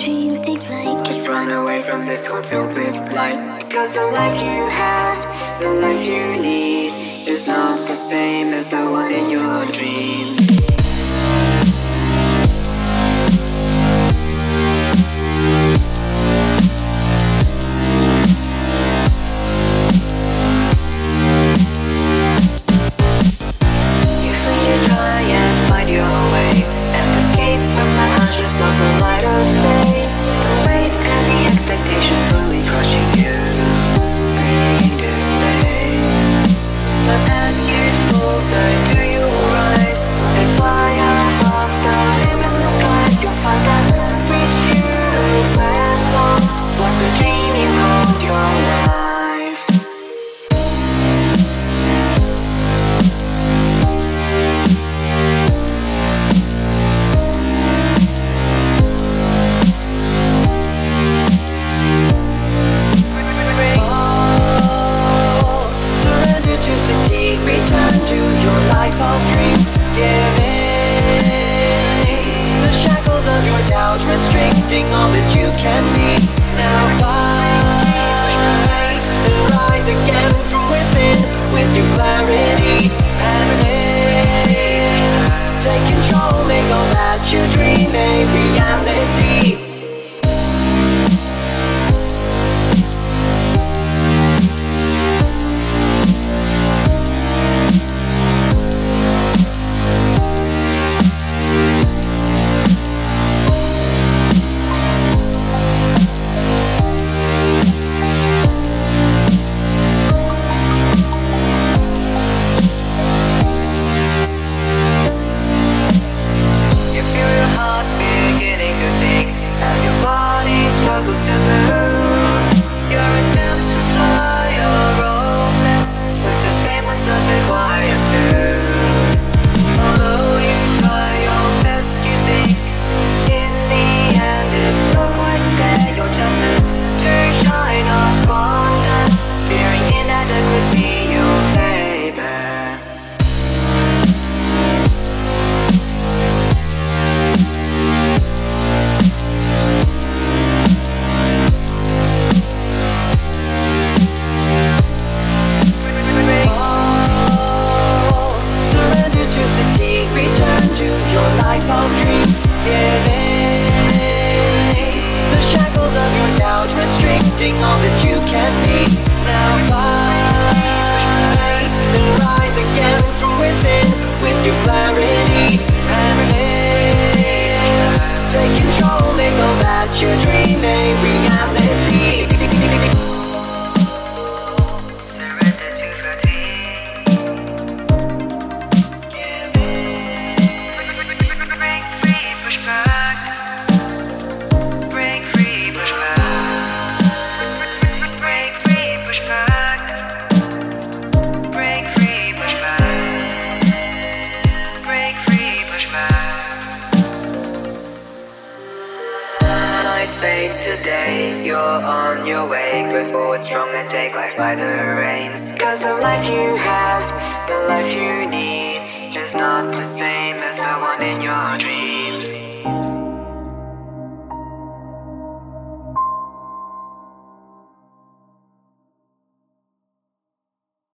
dreams take flight. Just run away from this world filled with blight. Cause the life you have, the life you need, is not the same as the one in your dreams. Restricting all that you can be. Now fight and rise again from within with new clarity and live. Take control, make all that you dream a reality. Restricting all that you can be. Now fight and rise again from within with new clarity and live. Take control, make all that you dream a reality. Surrender to fatigue. Give in. Break free, push back. Break free, push back. Fades today, you're on your way. Go forward strong and take life by the reins. Cause the life you have, the life you need, is not the same